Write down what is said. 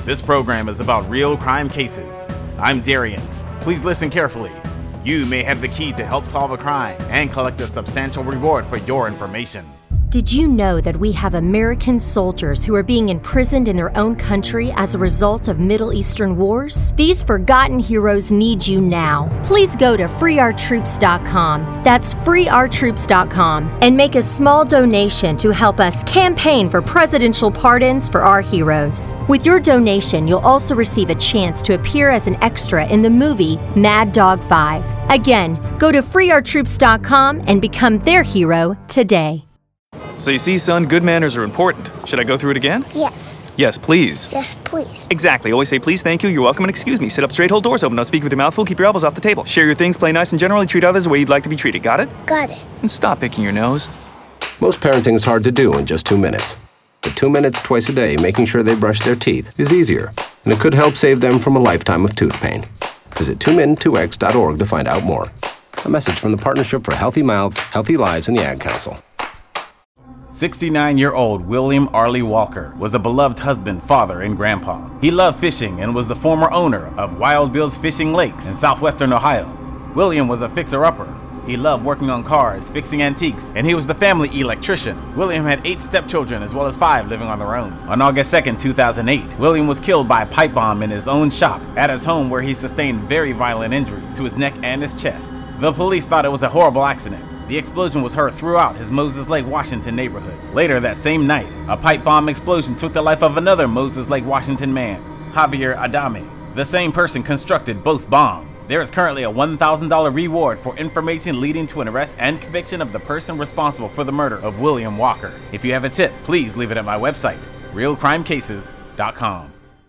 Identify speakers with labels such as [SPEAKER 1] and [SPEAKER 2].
[SPEAKER 1] This program is about real crime cases. I'm Darian. Please listen carefully. You may have the key to help solve a crime and collect a substantial reward for your information.
[SPEAKER 2] Did you know that we have American soldiers who are being imprisoned in their own country as a result of Middle Eastern wars? These forgotten heroes need you now. Please go to freeourtroops.com. That's freeourtroops.com and make a small donation to help us campaign for presidential pardons for our heroes. With your donation, you'll also receive a chance to appear as an extra in the movie Mad Dog 5. Again, go to freeourtroops.com and become their hero today.
[SPEAKER 3] So you see, son, good manners are important. Should I go through it again?
[SPEAKER 4] Yes.
[SPEAKER 3] Yes, please.
[SPEAKER 4] Yes, please.
[SPEAKER 3] Exactly. Always say please, thank you, you're welcome, and excuse me. Sit up straight, hold doors open, don't speak with your mouth full, keep your elbows off the table. Share your things, play nice, and generally treat others the way you'd like to be treated. Got it?
[SPEAKER 4] Got it.
[SPEAKER 3] And stop picking your nose.
[SPEAKER 5] Most parenting is hard to do in just 2 minutes. But 2 minutes twice a day making sure they brush their teeth is easier, and it could help save them from a lifetime of tooth pain. Visit 2min2x.org to find out more. A message from the Partnership for Healthy Mouths, Healthy Lives, and the Ad Council.
[SPEAKER 1] 69-year-old William Arley Walker was a beloved husband, father, and grandpa. He loved fishing and was the former owner of Wild Bill's Fishing Lakes in southwestern Ohio. William was a fixer-upper. He loved working on cars, fixing antiques, and he was the family electrician. William had 8 stepchildren as well as 5 living on their own. On August 2nd, 2008, William was killed by a pipe bomb in his own shop at his home, where he sustained very violent injuries to his neck and his chest. The police thought it was a horrible accident. The explosion was heard throughout his Moses Lake, Washington neighborhood. Later that same night, a pipe bomb explosion took the life of another Moses Lake, Washington man, Javier Adame. The same person constructed both bombs. There is currently a $1,000 reward for information leading to an arrest and conviction of the person responsible for the murder of William Walker. If you have a tip, please leave it at my website, realcrimecases.com.